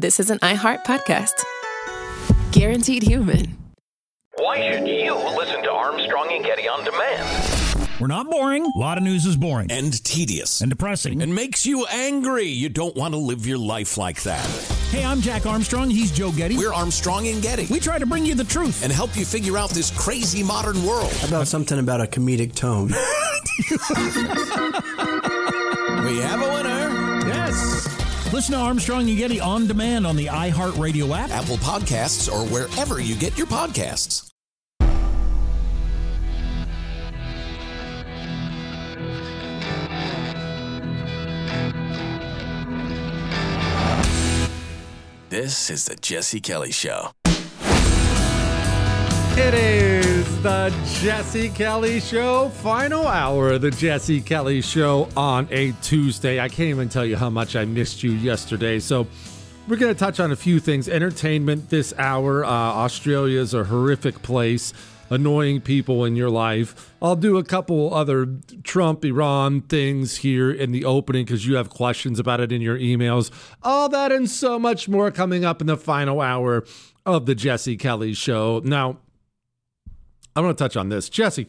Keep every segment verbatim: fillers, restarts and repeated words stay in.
this is an iHeart podcast. Guaranteed human. Why should you listen to Armstrong and Getty on demand? We're not boring. A lot of news is boring. And tedious. And depressing. And makes you angry. You don't want to live your life like that. Hey, I'm Jack Armstrong. He's Joe Getty. We're Armstrong and Getty. We try to bring you the truth. And help you figure out this crazy modern world. How about something about a comedic tone? We have a winner. Yes. Listen to Armstrong and Getty on demand on the iHeartRadio app, Apple Podcasts, or wherever you get your podcasts. This is the Jesse Kelly Show. It is the Jesse Kelly Show, final hour of the Jesse Kelly Show on a Tuesday. I can't even tell you how much I missed you yesterday. So we're going to touch on a few things. Entertainment this hour. Uh, Australia is a horrific place. Annoying people in your life. I'll do a couple other Trump, Iran things here in the opening because you have questions about it in your emails. All that and so much more coming up in the final hour of the Jesse Kelly Show. Now, I want to touch on this. Jesse,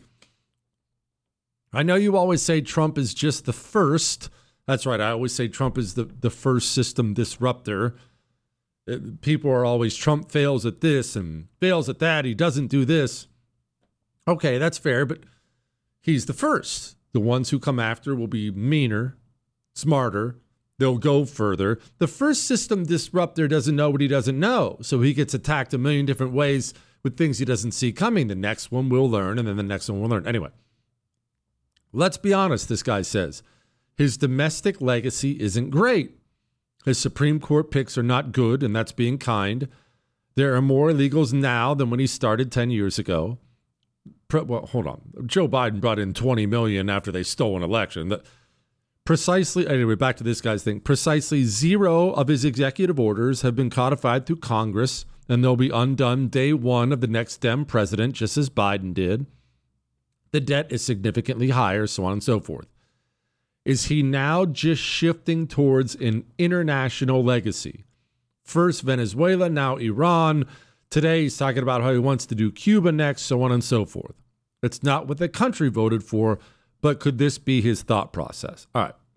I know you always say Trump is just the first. That's right. I always say Trump is the, the first system disruptor. It, people are always, Trump fails at this and fails at that. He doesn't do this. Okay, that's fair, but he's the first. The ones who come after will be meaner, smarter. They'll go further. The first system disruptor doesn't know what he doesn't know, so he gets attacked a million different ways with things he doesn't see coming. The next one will learn, and then the next one will learn. Anyway, let's be honest, this guy says. His domestic legacy isn't great. His Supreme Court picks are not good, and that's being kind. There are more illegals now than when he started ten years ago. Well, hold on. Joe Biden brought in twenty million after they stole an election. That precisely, anyway, back to this guy's thing. Precisely zero of his executive orders have been codified through Congress, and they'll be undone day one of the next Dem president, just as Biden did. The debt is significantly higher, so on and so forth. Is he now just shifting towards an international legacy? First Venezuela, now Iran. Today he's talking about how he wants to do Cuba next, so on and so forth. It's not what the country voted for, but could this be his thought process? All right.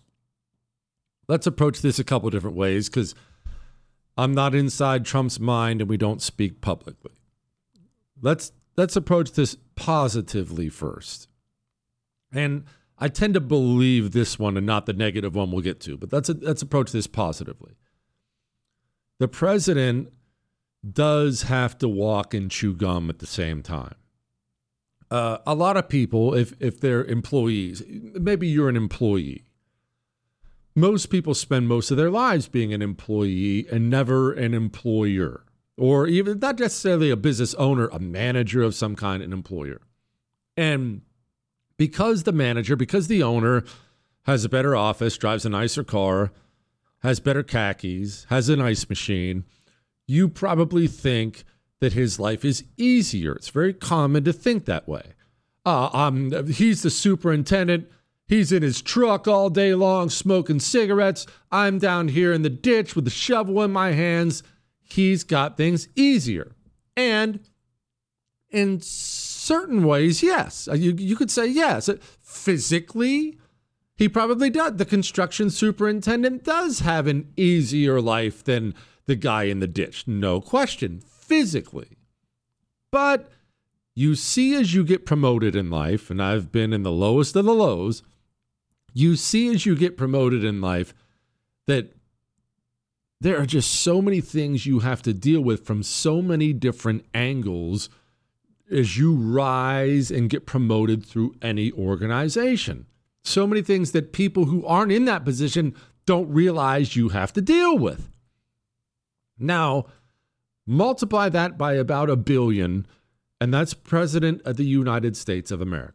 Let's approach this a couple different ways because I'm not inside Trump's mind and we don't speak publicly. Let's let's approach this positively first. And I tend to believe this one and not the negative one we'll get to, but let's, let's approach this positively. The president does have to walk and chew gum at the same time. Uh, a lot of people, if if they're employees, maybe you're an employee. Most people spend most of their lives being an employee and never an employer, or even not necessarily a business owner, a manager of some kind, an employer. And because the manager, because the owner has a better office, drives a nicer car, has better khakis, has an ice machine, you probably think that his life is easier. It's very common to think that way. Uh, um, he's the superintendent. He's in his truck all day long smoking cigarettes. I'm down here in the ditch with the shovel in my hands. He's got things easier. And in certain ways, yes. You, you could say yes. Physically, he probably does. The construction superintendent does have an easier life than the guy in the ditch. No question. Physically. But you see as you get promoted in life, and I've been in the lowest of the lows, you see as you get promoted in life that there are just so many things you have to deal with from so many different angles as you rise and get promoted through any organization. So many things that people who aren't in that position don't realize you have to deal with. Now, multiply that by about a billion, and that's President of the United States of America.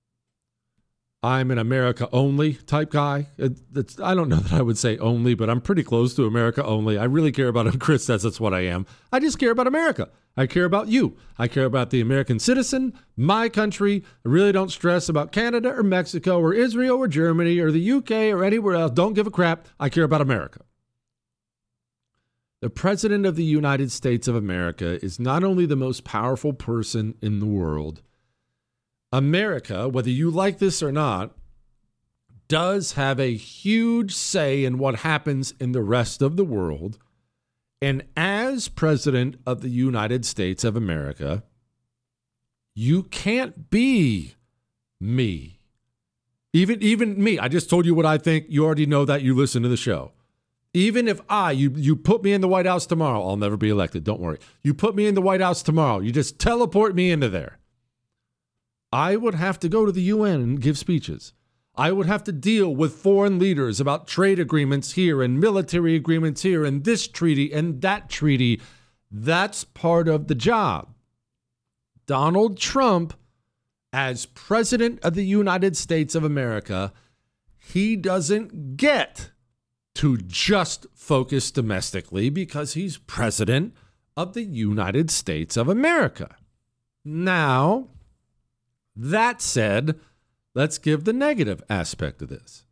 I'm an America only type guy. It's, I don't know that I would say only, but I'm pretty close to America only. I really care about him. Chris says that's what I am. I just care about America. I care about you. I care about the American citizen, my country. I really don't stress about Canada or Mexico or Israel or Germany or the U K or anywhere else. Don't give a crap. I care about America. The President of the United States of America is not only the most powerful person in the world, America, whether you like this or not, does have a huge say in what happens in the rest of the world. And as President of the United States of America, you can't be me. Even, even me. I just told you what I think. You already know that. You listen to the show. Even if I, you, you put me in the White House tomorrow, I'll never be elected. Don't worry. You put me in the White House tomorrow. You just teleport me into there. I would have to go to the U N and give speeches. I would have to deal with foreign leaders about trade agreements here and military agreements here and this treaty and that treaty. That's part of the job. Donald Trump, as President of the United States of America, he doesn't get to just focus domestically because he's President of the United States of America. Now, that said, let's give the negative aspect of this.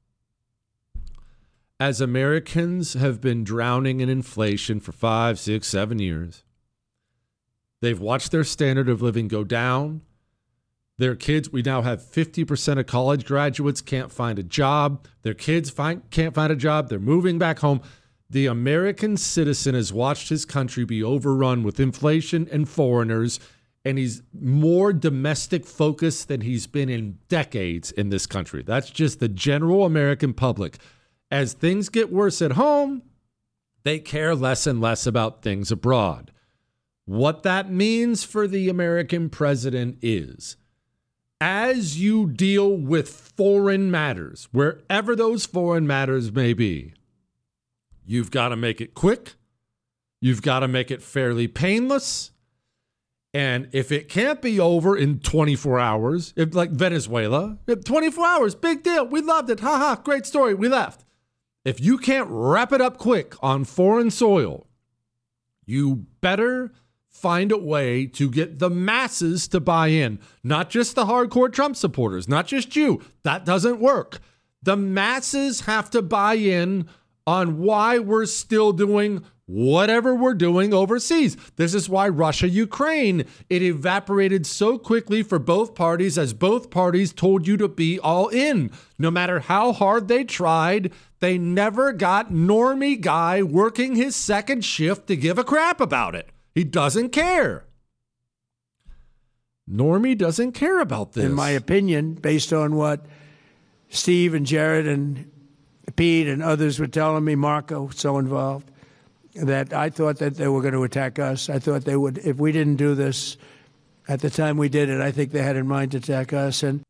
As Americans have been drowning in inflation for five, six, seven years, they've watched their standard of living go down. Their kids, we now have fifty percent of college graduates can't find a job. Their kids find, can't find a job. They're moving back home. The American citizen has watched his country be overrun with inflation and foreigners, and he's more domestic focused than he's been in decades in this country. That's just the general American public. As things get worse at home, they care less and less about things abroad. What that means for the American president is, as you deal with foreign matters, wherever those foreign matters may be, you've got to make it quick. You've got to make it fairly painless. And if it can't be over in twenty-four hours, if like Venezuela, twenty-four hours, big deal. We loved it. Ha ha, great story. We left. If you can't wrap it up quick on foreign soil, you better find a way to get the masses to buy in, not just the hardcore Trump supporters, not just you. That doesn't work. The masses have to buy in on why we're still doing whatever we're doing overseas. This is why Russia, Ukraine, it evaporated so quickly for both parties as both parties told you to be all in. No matter how hard they tried, they never got normie guy working his second shift to give a crap about it. He doesn't care. Normie doesn't care about this. In my opinion, based on what Steve and Jared and Pete and others were telling me, Marco, so involved, that I thought that they were going to attack us. I thought they would, if we didn't do this at the time we did it, I think they had in mind to attack us. And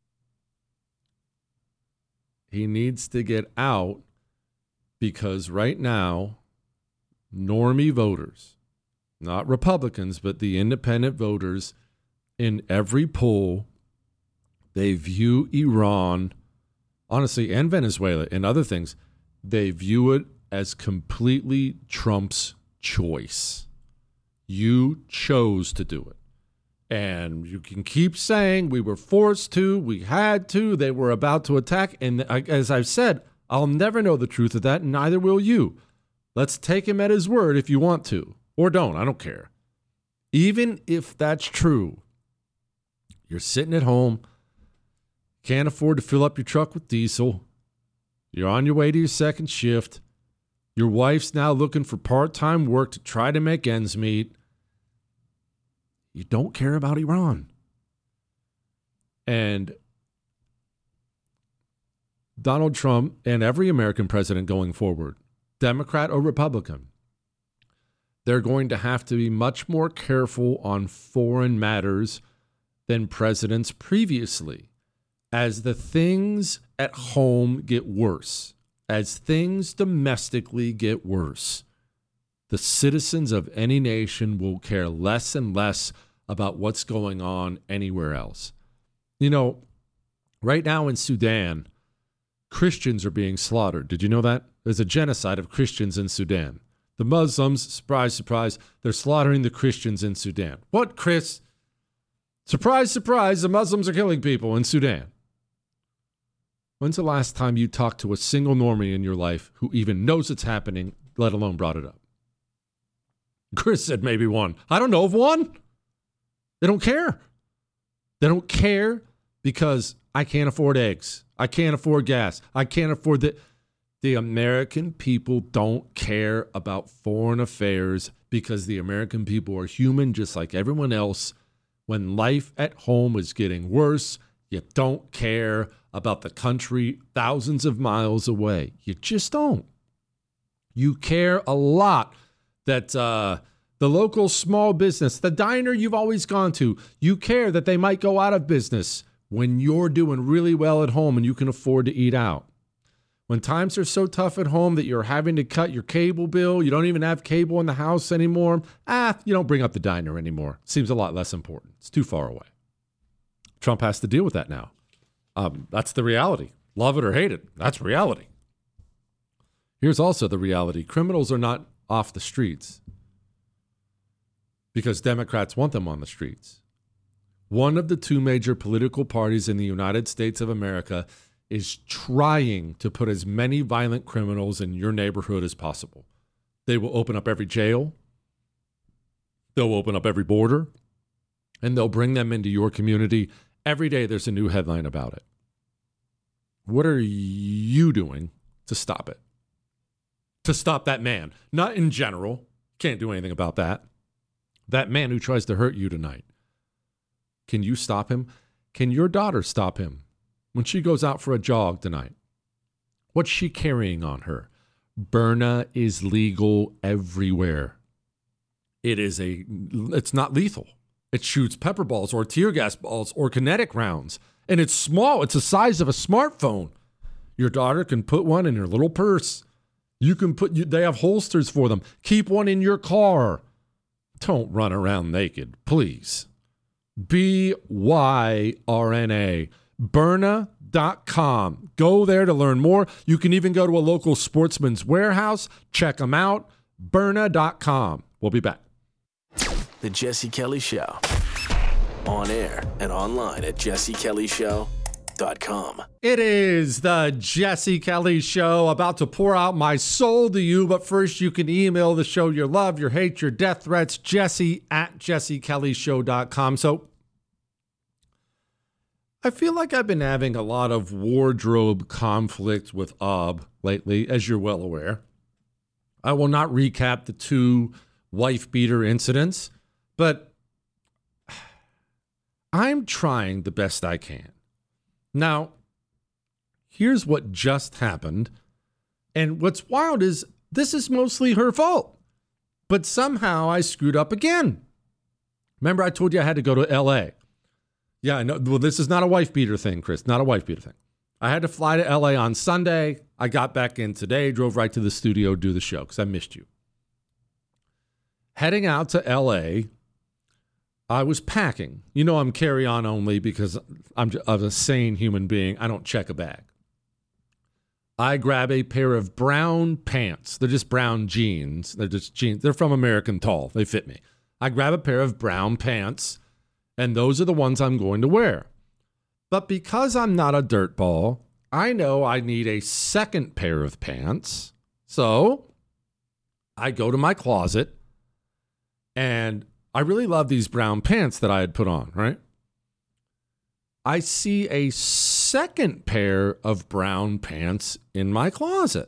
he needs to get out because right now, normie voters, not Republicans, but the independent voters in every poll, they view Iran, honestly, and Venezuela and other things, they view it as completely Trump's choice. You chose to do it. And you can keep saying we were forced to, we had to, they were about to attack. And as I've said, I'll never know the truth of that, and neither will you. Let's take him at his word if you want to, or don't. I don't care. Even if that's true, you're sitting at home, can't afford to fill up your truck with diesel, you're on your way to your second shift, your wife's now looking for part-time work to try to make ends meet. You don't care about Iran. And Donald Trump and every American president going forward, Democrat or Republican, they're going to have to be much more careful on foreign matters than presidents previously. As the things at home get worse, as things domestically get worse, the citizens of any nation will care less and less about what's going on anywhere else. You know, right now in Sudan, Christians are being slaughtered. Did you know that? There's a genocide of Christians in Sudan. The Muslims, surprise, surprise, they're slaughtering the Christians in Sudan. What, Chris? Surprise, surprise, the Muslims are killing people in Sudan. When's the last time you talked to a single normie in your life who even knows it's happening, let alone brought it up? Chris said maybe one. I don't know of one. They don't care. They don't care because I can't afford eggs. I can't afford gas. I can't afford the. The American people don't care about foreign affairs because the American people are human just like everyone else. When life at home is getting worse, you don't care about the country thousands of miles away. You just don't. You care a lot that uh, the local small business, the diner you've always gone to, you care that they might go out of business when you're doing really well at home and you can afford to eat out. When times are so tough at home that you're having to cut your cable bill, you don't even have cable in the house anymore, ah, you don't bring up the diner anymore. Seems a lot less important. It's too far away. Trump has to deal with that now. Um, that's the reality. Love it or hate it, that's reality. Here's also the reality. Criminals are not off the streets because Democrats want them on the streets. One of the two major political parties in the United States of America is trying to put as many violent criminals in your neighborhood as possible. They will open up every jail. They'll open up every border. And they'll bring them into your community. Every day there's a new headline about it. What are you doing to stop it? To stop that man. Not in general. Can't do anything about that. That man who tries to hurt you tonight. Can you stop him? Can your daughter stop him? When she goes out for a jog tonight, what's she carrying on her? Byrna is legal everywhere. It is a, it's not lethal. It shoots pepper balls or tear gas balls or kinetic rounds. And it's small. It's the size of a smartphone. Your daughter can put one in her little purse. You can put, you, they have holsters for them. Keep one in your car. Don't run around naked, please. B Y R N A. Byrna dot com. Go there to learn more. You can even go to a local Sportsman's Warehouse. Check them out. Byrna dot com. We'll be back. The Jesse Kelly Show. On air and online at jesse kelly show dot com. It is the Jesse Kelly Show, about to pour out my soul to you. But first, you can email the show your love, your hate, your death threats, jesse at jesse kelly show dot com. So, I feel like I've been having a lot of wardrobe conflict with Ob lately, as you're well aware. I will not recap the two wife-beater incidents, but I'm trying the best I can. Now, here's what just happened, and what's wild is this is mostly her fault, but somehow I screwed up again. Remember I told you I had to go to L A? Yeah, I know. Well, this is not a wife beater thing, Chris. Not a wife beater thing. I had to fly to L A on Sunday. I got back in today, drove right to the studio to do the show because I missed you. Heading out to L A, I was packing. You know I'm carry-on only because I'm a sane human being. I don't check a bag. I grab a pair of brown pants. They're just brown jeans. They're just jeans. They're from American Tall. They fit me. I grab a pair of brown pants. And those are the ones I'm going to wear. But because I'm not a dirtball, I know I need a second pair of pants. So I go to my closet, and I really love these brown pants that I had put on, right? I see a second pair of brown pants in my closet.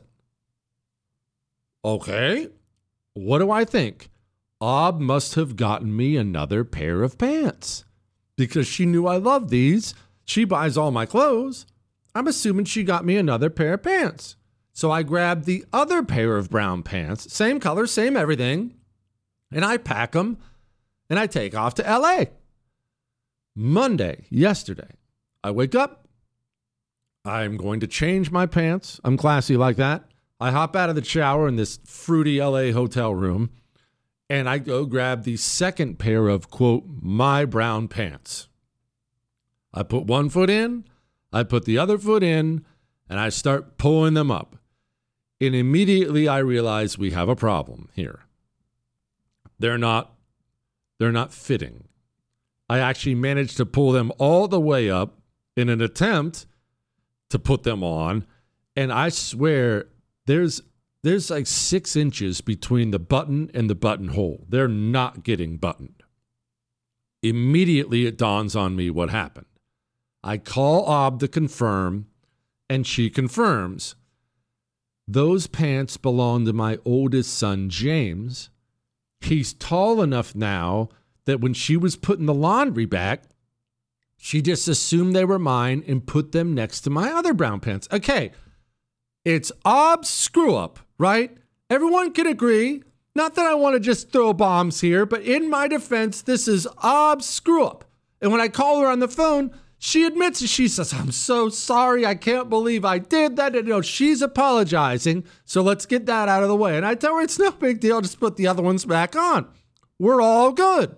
Okay, what do I think? Ob must have gotten me another pair of pants because she knew I loved these. She buys all my clothes. I'm assuming she got me another pair of pants. So I grabbed the other pair of brown pants, same color, same everything, and I pack them and I take off to L A. Monday, yesterday, I wake up. I'm going to change my pants. I'm classy like that. I hop out of the shower in this fruity L A hotel room. And I go grab the second pair of, quote, my brown pants. I put one foot in, I put the other foot in, and I start pulling them up. And immediately I realize we have a problem here. They're not, they're not fitting. I actually managed to pull them all the way up in an attempt to put them on. And I swear there's there's like six inches between the button and the buttonhole. They're not getting buttoned. Immediately, it dawns on me what happened. I call Ob to confirm, and she confirms. Those pants belong to my oldest son, James. He's tall enough now that when she was putting the laundry back, she just assumed they were mine and put them next to my other brown pants. Okay, it's Ob's screw up, right? Everyone can agree. Not that I want to just throw bombs here, but in my defense, this is Ob's screw up. And when I call her on the phone, she admits it. She says, I'm so sorry. I can't believe I did that. And, you know, she's apologizing. So let's get that out of the way. And I tell her it's no big deal. Just put the other ones back on. We're all good.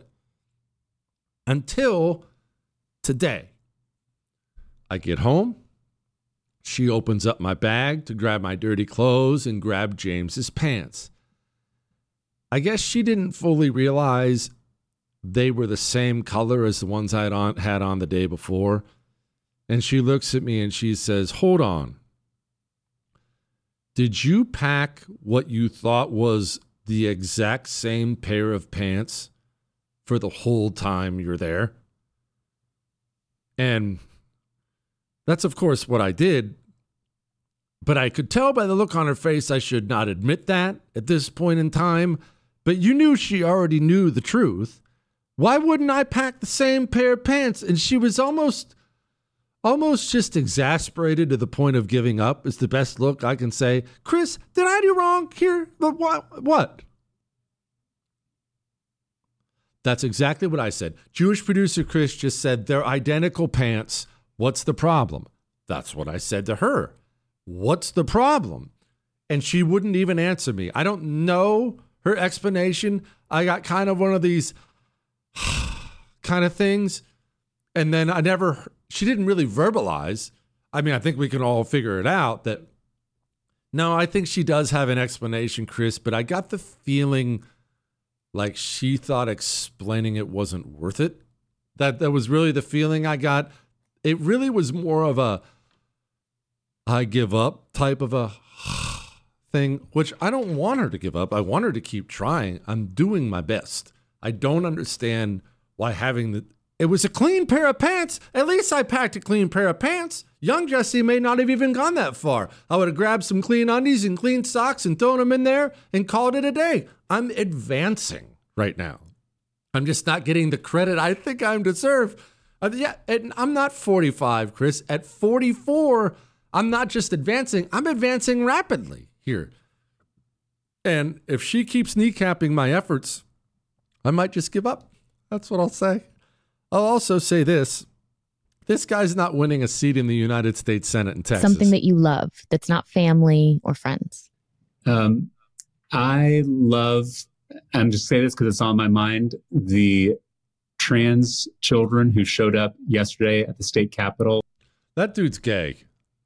Until today. I get home. She opens up my bag to grab my dirty clothes and grab James's pants. I guess she didn't fully realize they were the same color as the ones I had on, had on the day before. And she looks at me and she says, hold on. Did you pack what you thought was the exact same pair of pants for the whole time you're there? And that's, of course, what I did. But I could tell by the look on her face I should not admit that at this point in time. But you knew she already knew the truth. Why wouldn't I pack the same pair of pants? And she was almost, almost just exasperated to the point of giving up is the best look I can say. Chris, did I do wrong here? What? What? That's exactly what I said. Jewish producer Chris just said they're identical pants. What's the problem? That's what I said to her. What's the problem? And she wouldn't even answer me. I don't know her explanation. I got kind of one of these kind of things. And then I never, she didn't really verbalize. I mean, I think we can all figure it out that, no, I think she does have an explanation, Chris, but I got the feeling like she thought explaining it wasn't worth it. That that was really the feeling I got. It really was more of a I give up type of a thing, which I don't want her to give up. I want her to keep trying. I'm doing my best. I don't understand why having the, it was a clean pair of pants. At least I packed a clean pair of pants. Young Jesse may not have even gone that far. I would have grabbed some clean undies and clean socks and thrown them in there and called it a day. I'm advancing right now. I'm just not getting the credit I think I deserve. Uh, yeah, and I'm not forty-five, Chris. At forty-four, I'm not just advancing, I'm advancing rapidly here. And if she keeps kneecapping my efforts, I might just give up. That's what I'll say. I'll also say this. This guy's not winning a seat in the United States Senate in Texas. Something that you love that's not family or friends. Um, I love, I'm just saying this because it's on my mind, the trans children who showed up yesterday at the state capitol. That dude's gay.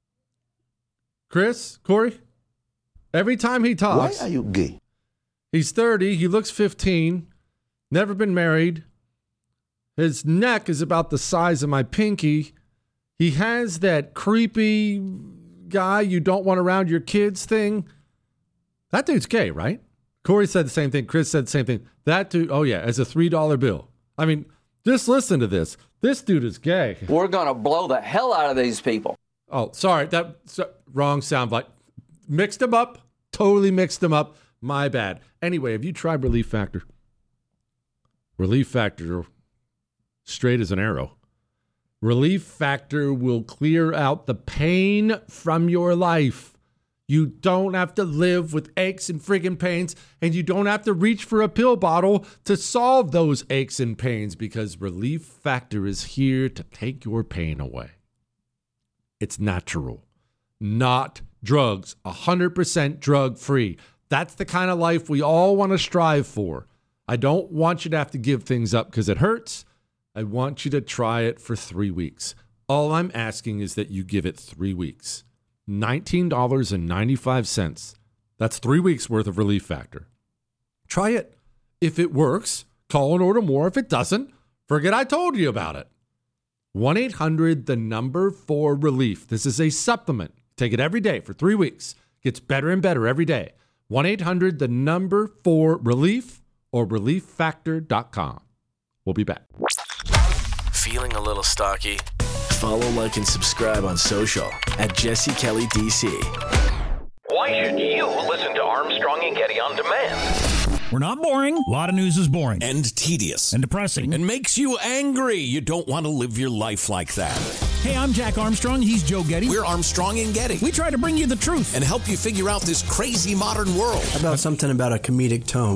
Chris, Corey, every time he talks. Why are you gay? He's thirty. He looks fifteen. Never been married. His neck is about the size of my pinky. He has that creepy guy you don't want around your kids thing. That dude's gay, right? Corey said the same thing. Chris said the same thing. That dude, oh yeah, as a three dollar bill. I mean, just listen to this. This dude is gay. We're going to blow the hell out of these people. Oh, sorry. That so, wrong soundbite. Mixed them up. Totally mixed them up. My bad. Anyway, have you tried Relief Factor? Relief Factor, straight as an arrow. Relief Factor will clear out the pain from your life. You don't have to live with aches and friggin' pains, and you don't have to reach for a pill bottle to solve those aches and pains, because Relief Factor is here to take your pain away. It's natural, not drugs, one hundred percent drug-free. That's the kind of life we all want to strive for. I don't want you to have to give things up because it hurts. I want you to try it for three weeks. All I'm asking is that you give it three weeks. nineteen dollars and ninety-five cents. That's three weeks worth of Relief Factor. Try it. If it works, call and order more. If it doesn't, forget I told you about it. one eight hundred, the number four relief. This is a supplement. Take it every day for three weeks. Gets better and better every day. one eight hundred, the number four relief or relief factor dot com. We'll be back. Feeling a little stocky? Follow, like, and subscribe on social at Jesse Kelly D C. Why should you listen to Armstrong and Getty on demand? We're not boring. A lot of news is boring. And tedious. And depressing. And makes you angry. You don't want to live your life like that. Hey, I'm Jack Armstrong. He's Joe Getty. We're Armstrong and Getty. We try to bring you the truth. And help you figure out this crazy modern world. How about something about a comedic tone?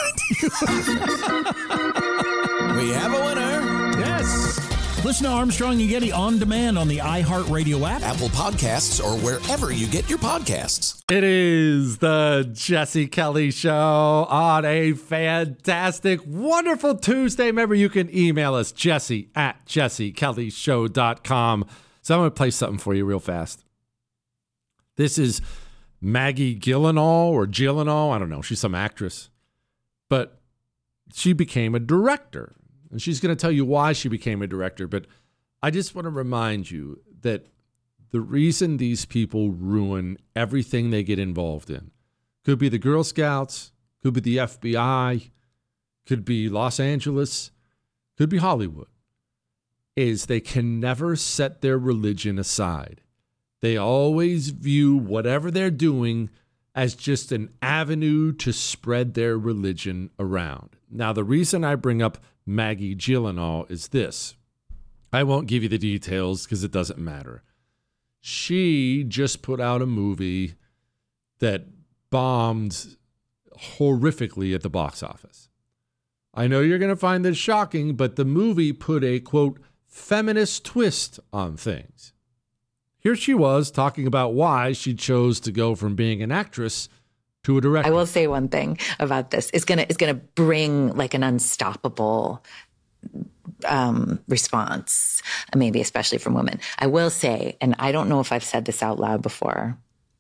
We have a winner. Yes. Listen to Armstrong and Getty on demand on the iHeartRadio app, Apple Podcasts, or wherever you get your podcasts. It is the Jesse Kelly Show on a fantastic, wonderful Tuesday. Remember, you can email us, Jesse at jesse kelly show dot com. So I'm going to play something for you real fast. This is Maggie Gyllenhaal or Gyllenhaal. I don't know. She's some actress. But she became a director. And she's going to tell you why she became a director. But I just want to remind you that the reason these people ruin everything they get involved in could be the Girl Scouts, could be the F B I, could be Los Angeles, could be Hollywood, is they can never set their religion aside. They always view whatever they're doing as just an avenue to spread their religion around. Now, the reason I bring up Maggie Gyllenhaal is this. I won't give you the details because it doesn't matter. She just put out a movie that bombed horrifically at the box office. I know you're going to find this shocking, but the movie put a, quote, feminist twist on things. Here she was talking about why she chose to go from being an actress to a director. I will say one thing about this. It's gonna it's gonna bring like an unstoppable um, response, maybe especially from women. I will say, and I don't know if I've said this out loud before.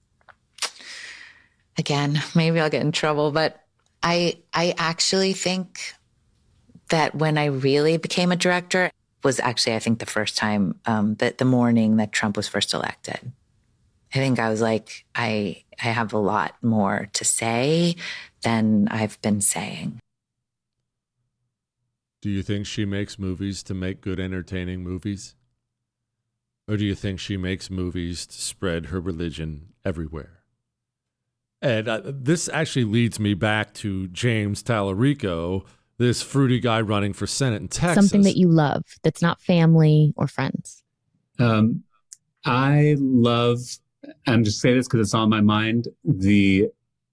Again, maybe I'll get in trouble, but I I actually think that when I really became a director was actually, I think, the first time um, that the morning that Trump was first elected. I think I was like, I I have a lot more to say than I've been saying. Do you think she makes movies to make good, entertaining movies? Or do you think she makes movies to spread her religion everywhere? And uh, this actually leads me back to James Tallarico, this fruity guy running for Senate in Texas. Something that you love that's not family or friends. Um, I love, I'm just saying this because it's on my mind, the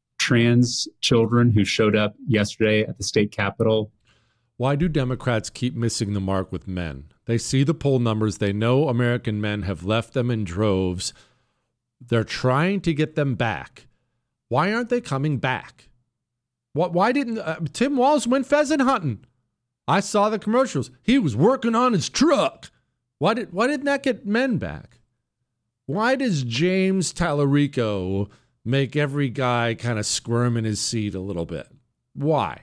trans children who showed up yesterday at the state capitol. Why do Democrats keep missing the mark with men? They see the poll numbers. They know American men have left them in droves. They're trying to get them back. Why aren't they coming back? What? Why didn't uh, Tim Walz went pheasant hunting? I saw the commercials. He was working on his truck. Why did Why didn't that get men back? Why does James Tallarico make every guy kind of squirm in his seat a little bit? Why?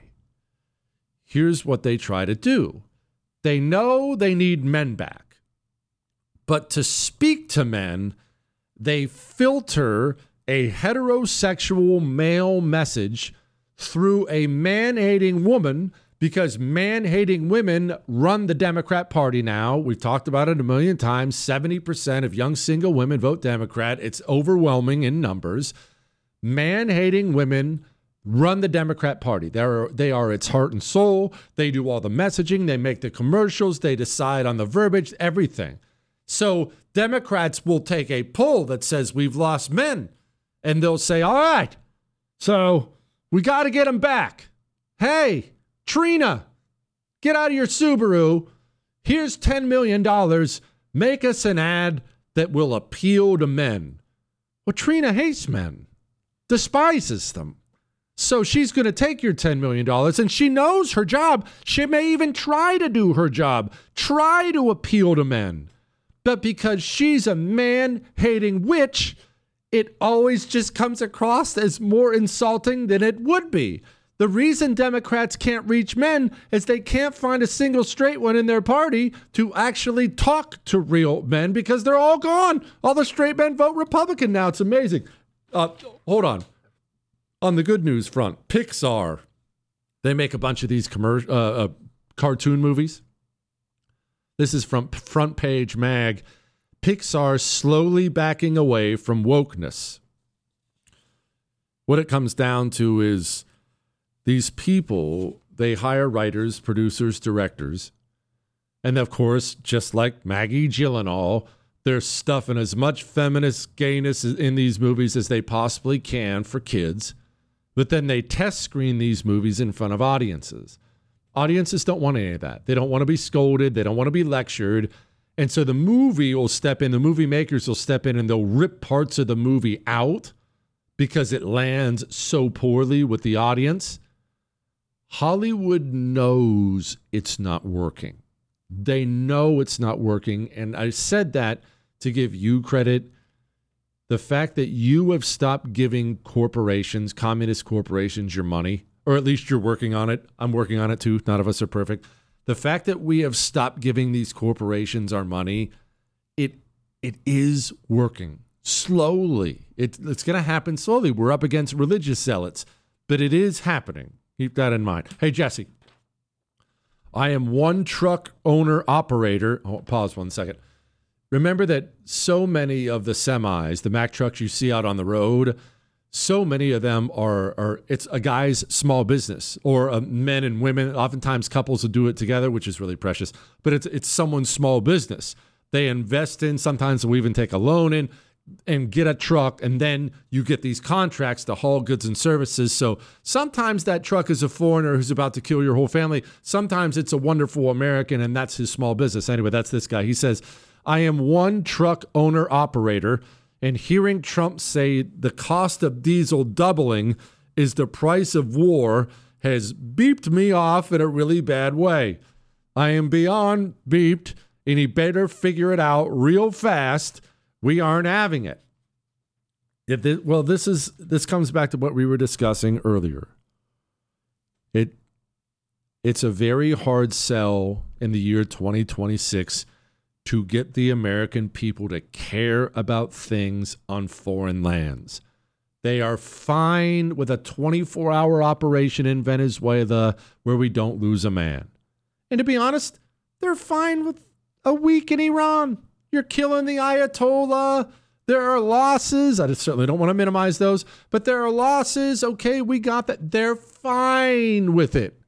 Here's what they try to do. They know they need men back. But to speak to men, they filter a heterosexual male message through a man-hating woman, because man-hating women run the Democrat Party now. We've talked about it a million times. seventy percent of young single women vote Democrat. It's overwhelming in numbers. Man-hating women run the Democrat Party. They're, they are its heart and soul. They do all the messaging. They make the commercials. They decide on the verbiage, everything. So Democrats will take a poll that says we've lost men, and they'll say, all right, so we got to get them back. Hey, Trina, get out of your Subaru. Here's ten million dollars. Make us an ad that will appeal to men. Well, Trina hates men, despises them. So she's going to take your ten million dollars, and she knows her job. She may even try to do her job, try to appeal to men. But because she's a man-hating witch, it always just comes across as more insulting than it would be. The reason Democrats can't reach men is they can't find a single straight one in their party to actually talk to real men, because they're all gone. All the straight men vote Republican now. It's amazing. Uh, hold on. On the good news front, Pixar, they make a bunch of these commercial uh, uh, cartoon movies. This is from Front Page Mag. Pixar slowly backing away from wokeness. What it comes down to is these people, they hire writers, producers, directors, and of course, just like Maggie Gyllenhaal, they're stuffing as much feminist gayness in these movies as they possibly can for kids. But then they test screen these movies in front of audiences. Audiences don't want any of that. They don't want to be scolded. They don't want to be lectured. And so the movie will step in, the movie makers will step in and they'll rip parts of the movie out because it lands so poorly with the audience. Hollywood knows it's not working. They know it's not working. And I said that to give you credit. The fact that you have stopped giving corporations, communist corporations, your money, or at least you're working on it. I'm working on it too. None of us are perfect. The fact that we have stopped giving these corporations our money, it it is working slowly. It, it's going to happen slowly. We're up against religious zealots, but it is happening. Keep that in mind. Hey, Jesse, I am one truck owner operator. Oh, pause one second. Remember that so many of the semis, the Mack trucks you see out on the road, so many of them are, are it's a guy's small business, or uh, men and women. Oftentimes couples will do it together, which is really precious, but it's it's someone's small business. They invest in, sometimes we even take a loan in and get a truck, and then you get these contracts to haul goods and services. So sometimes that truck is a foreigner who's about to kill your whole family. Sometimes it's a wonderful American, and that's his small business. Anyway, that's this guy. He says, I am one truck owner operator, and hearing Trump say the cost of diesel doubling is the price of war has beeped me off in a really bad way. I am beyond beeped, and he better figure it out real fast. We aren't having it. If this, well, this is this comes back to what we were discussing earlier. It it's a very hard sell in the year twenty twenty-six to get the American people to care about things on foreign lands. They are fine with a twenty-four hour operation in Venezuela where we don't lose a man. And to be honest, they're fine with a week in Iran. You're killing the Ayatollah. There are losses. I certainly don't want to minimize those, but there are losses. Okay, we got that. They're fine with it.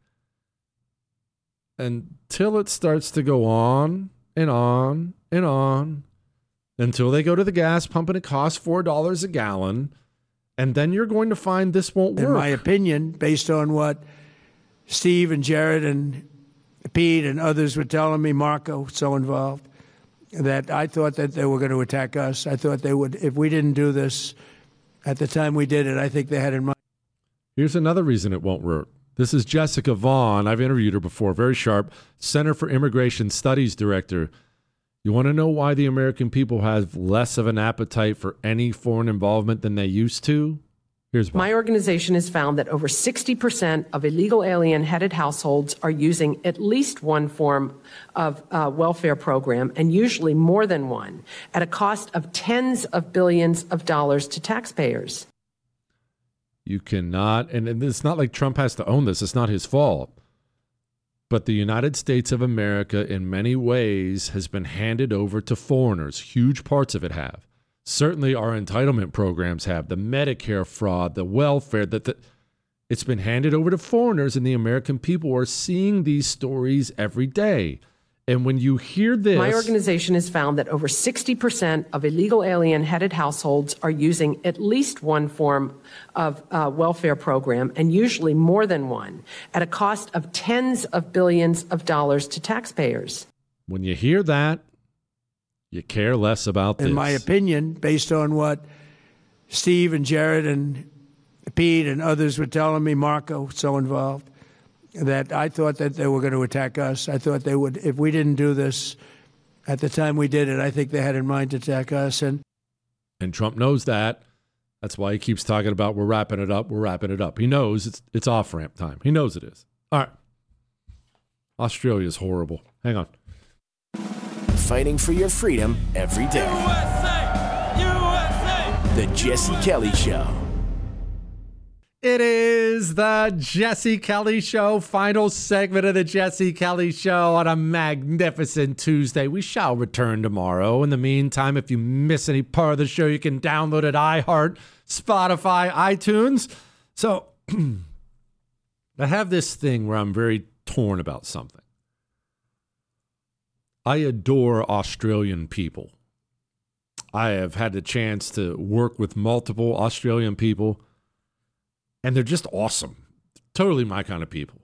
Until it starts to go on and on and on, until they go to the gas pump and it costs four dollars a gallon, and then you're going to find this won't work. In my opinion, based on what Steve and Jared and Pete and others were telling me, Marco, so involved, that I thought that they were going to attack us. I thought they would, if we didn't do this at the time we did it, I think they had in mind. Here's another reason it won't work. This is Jessica Vaughn. I've interviewed her before. Very sharp. Center for Immigration Studies Director. You want to know why the American people have less of an appetite for any foreign involvement than they used to? Here's why. My organization has found that over sixty percent of illegal alien-headed households are using at least one form of uh, welfare program, and usually more than one, at a cost of tens of billions of dollars to taxpayers. You cannot, and it's not like Trump has to own this. It's not his fault. But the United States of America, in many ways, has been handed over to foreigners. Huge parts of it have. Certainly our entitlement programs have. The Medicare fraud, the welfare, that the, it's been handed over to foreigners, and the American people are seeing these stories every day. And when you hear this... My organization has found that over sixty percent of illegal alien-headed households are using at least one form of uh, welfare program, and usually more than one, at a cost of tens of billions of dollars to taxpayers. When you hear that, you care less about this. In my opinion, based on what Steve and Jared and Pete and others were telling me, Marco, so involved, that I thought that they were going to attack us. I thought they would, if we didn't do this at the time we did it, I think they had in mind to attack us. And and Trump knows that. That's why he keeps talking about we're wrapping it up, we're wrapping it up. He knows it's it's off-ramp time. He knows it is. All right. Australia's horrible. Hang on. Fighting for your freedom every day. U S A! U S A! The Jesse Kelly Show. It is the Jesse Kelly Show, final segment of the Jesse Kelly Show on a magnificent Tuesday. We shall return tomorrow. In the meantime, if you miss any part of the show, you can download it iHeart, Spotify, iTunes. So I have this thing where I'm very torn about something. I adore Australian people. I have had the chance to work with multiple Australian people. And they're just awesome. Totally my kind of people.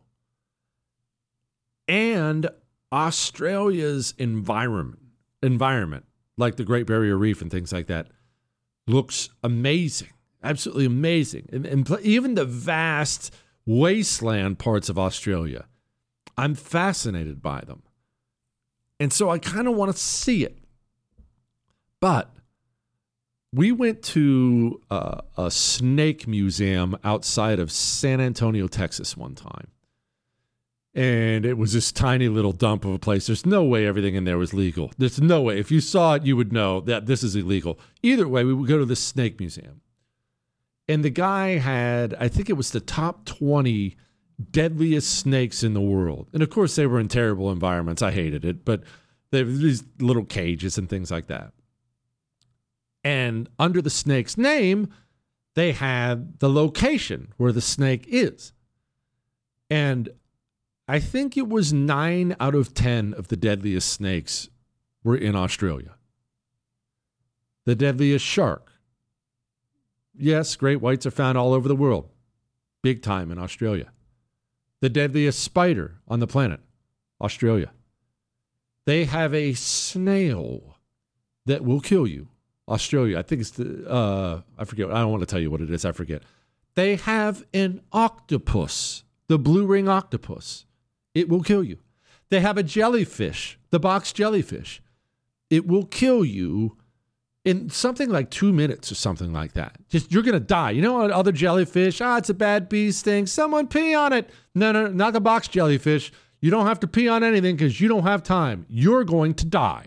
And Australia's environment, environment, like the Great Barrier Reef and things like that, looks amazing. Absolutely amazing. And, and even the vast wasteland parts of Australia, I'm fascinated by them. And so I kind of want to see it. But we went to uh, a snake museum outside of San Antonio, Texas one time. And it was this tiny little dump of a place. There's no way everything in there was legal. There's no way. If you saw it, you would know that this is illegal. Either way, we would go to the snake museum. And the guy had, I think it was the top twenty deadliest snakes in the world. And of course, they were in terrible environments. I hated it. But they were these little cages and things like that. And under the snake's name, they had the location where the snake is. And I think it was nine out of ten of the deadliest snakes were in Australia. The deadliest shark. Yes, great whites are found all over the world. Big time in Australia. The deadliest spider on the planet. Australia. They have a snail that will kill you. Australia, I think it's the, uh, I forget, I don't want to tell you what it is, I forget. They have an octopus, the blue ring octopus. It will kill you. They have a jellyfish, the box jellyfish. It will kill you in something like two minutes or something like that. Just, you're going to die. You know, other jellyfish, ah, it's a bad bee sting, someone pee on it. No, no, not the box jellyfish. You don't have to pee on anything because you don't have time. You're going to die.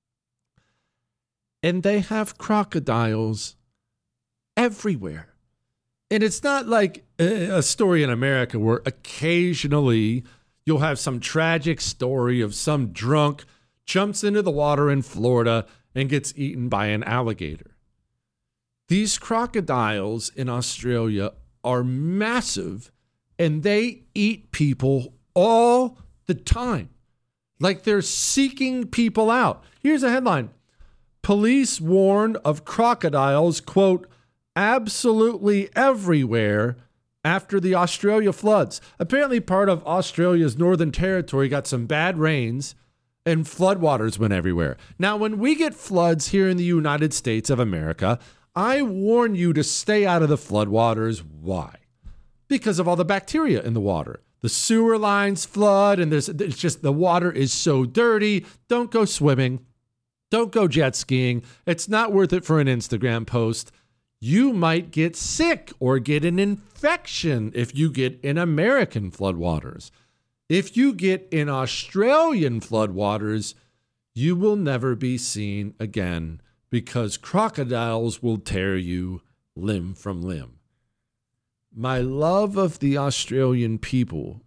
And they have crocodiles everywhere. And it's not like a story in America where occasionally you'll have some tragic story of some drunk jumps into the water in Florida and gets eaten by an alligator. These crocodiles in Australia are massive and they eat people all the time. Like they're seeking people out. Here's a headline. Police warn of crocodiles, quote, absolutely everywhere after the Australia floods. Apparently part of Australia's Northern Territory got some bad rains and floodwaters went everywhere. Now, when we get floods here in the United States of America, I warn you to stay out of the floodwaters. Why? Because of all the bacteria in the water. The sewer lines flood and there's it's just the water is so dirty. Don't go swimming. Don't go jet skiing. It's not worth it for an Instagram post. You might get sick or get an infection if you get in American floodwaters. If you get in Australian floodwaters, you will never be seen again because crocodiles will tear you limb from limb. My love of the Australian people,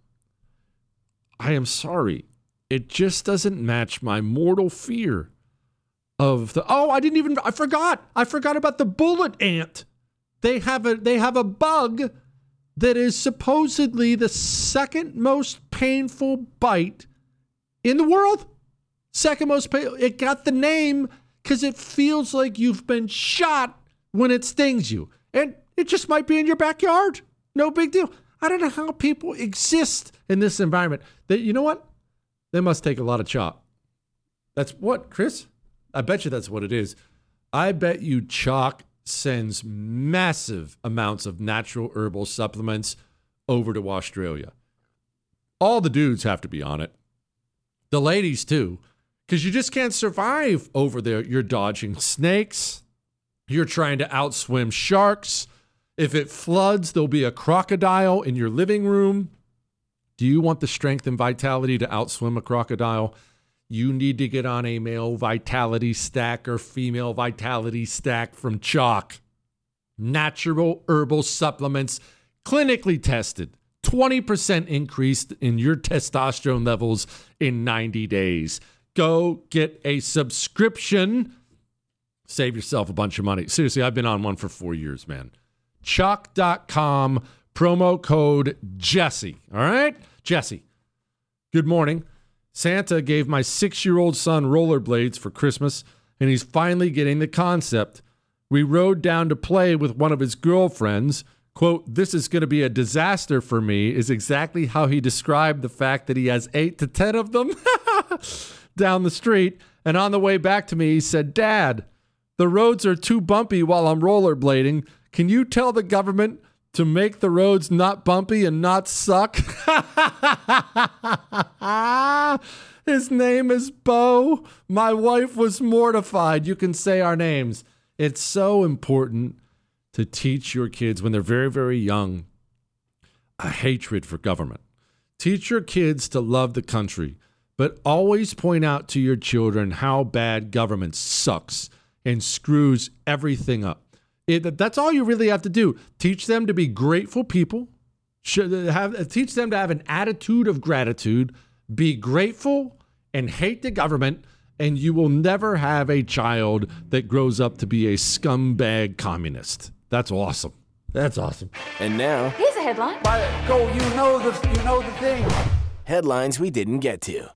I am sorry, it just doesn't match my mortal fear of the, oh, I didn't even, I forgot. I forgot about the bullet ant. They have a, they have a bug that is supposedly the second most painful bite in the world. Second most painful. It got the name because it feels like you've been shot when it stings you. And it just might be in your backyard. No big deal. I don't know how people exist in this environment. That, you know what? They must take a lot of chalk. That's what, Chris? I bet you that's what it is. I bet you chalk sends massive amounts of natural herbal supplements over to Australia. All the dudes have to be on it. The ladies too, because you just can't survive over there. You're dodging snakes. You're trying to outswim sharks. If it floods, there'll be a crocodile in your living room. Do you want the strength and vitality to outswim a crocodile? You need to get on a male vitality stack or female vitality stack from Chalk. Natural herbal supplements clinically tested, twenty percent increase in your testosterone levels in ninety days. Go get a subscription. Save yourself a bunch of money. Seriously, I've been on one for four years, man. Choq dot com, promo code Jesse. All right? Jesse, good morning. Santa gave my six-year-old son rollerblades for Christmas, and he's finally getting the concept. We rode down to play with one of his girlfriends. Quote, this is going to be a disaster for me, is exactly how he described the fact that he has eight to ten of them down the street. And on the way back to me, he said, Dad, the roads are too bumpy while I'm rollerblading. Can you tell the government to make the roads not bumpy and not suck? His name is Bo. My wife was mortified. You can say our names. It's so important to teach your kids when they're very, very young a hatred for government. Teach your kids to love the country, but always point out to your children how bad government sucks and screws everything up. It, that's all you really have to do. Teach them to be grateful people. Should have, teach them to have an attitude of gratitude. Be grateful and hate the government, and you will never have a child that grows up to be a scumbag communist. That's awesome. That's awesome. And now, here's a headline. Go, you know the, you know the thing. Headlines we didn't get to.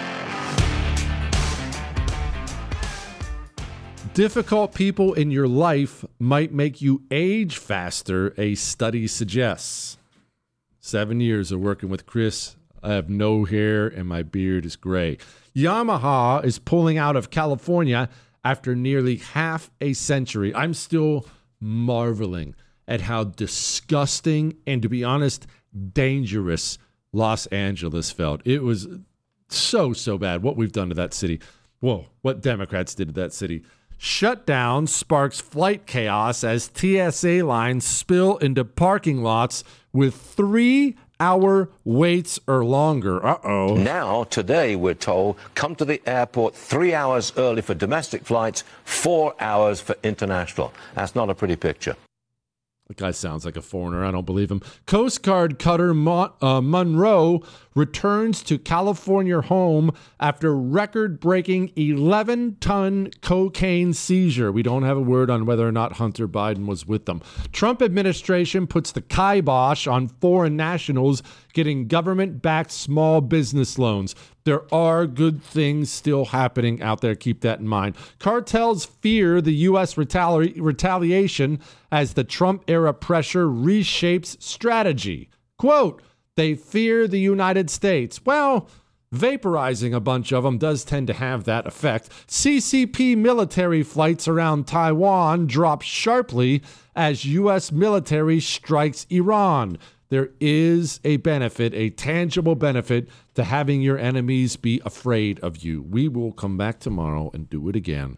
Difficult people in your life might make you age faster, a study suggests. Seven years of working with Chris. I have no hair and my beard is gray. Yamaha is pulling out of California after nearly half a century. I'm still marveling at how disgusting and, to be honest, dangerous Los Angeles felt. It was so, so bad what we've done to that city. Whoa, what Democrats did to that city. Shutdown sparks flight chaos as T S A lines spill into parking lots with three-hour waits or longer. Uh-oh. Now, today, we're told, come to the airport three hours early for domestic flights, four hours for international. That's not a pretty picture. The guy sounds like a foreigner. I don't believe him. Coast Guard cutter Mon- uh, Monroe returns to California home after record-breaking eleven-ton cocaine seizure. We don't have a word on whether or not Hunter Biden was with them. Trump administration puts the kibosh on foreign nationals getting government-backed small business loans. There are good things still happening out there. Keep that in mind. Cartels fear the U S retali- retaliation as the Trump-era pressure reshapes strategy. Quote, they fear the United States. Well, vaporizing a bunch of them does tend to have that effect. C C P military flights around Taiwan drop sharply as U S military strikes Iran. There is a benefit, a tangible benefit, to having your enemies be afraid of you. We will come back tomorrow and do it again.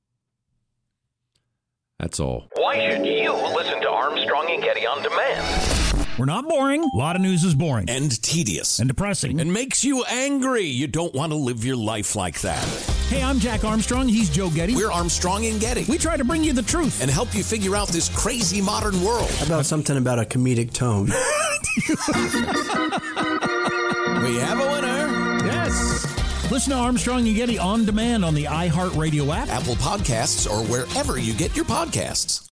That's all. Why should you listen to Armstrong and Getty on demand? We're not boring. A lot of news is boring. And tedious. And depressing. And makes you angry. You don't want to live your life like that. Hey, I'm Jack Armstrong. He's Joe Getty. We're Armstrong and Getty. We try to bring you the truth. And help you figure out this crazy modern world. How about something about a comedic tone? We have a winner. Yes. Listen to Armstrong and Getty on demand on the iHeartRadio app, Apple Podcasts, or wherever you get your podcasts.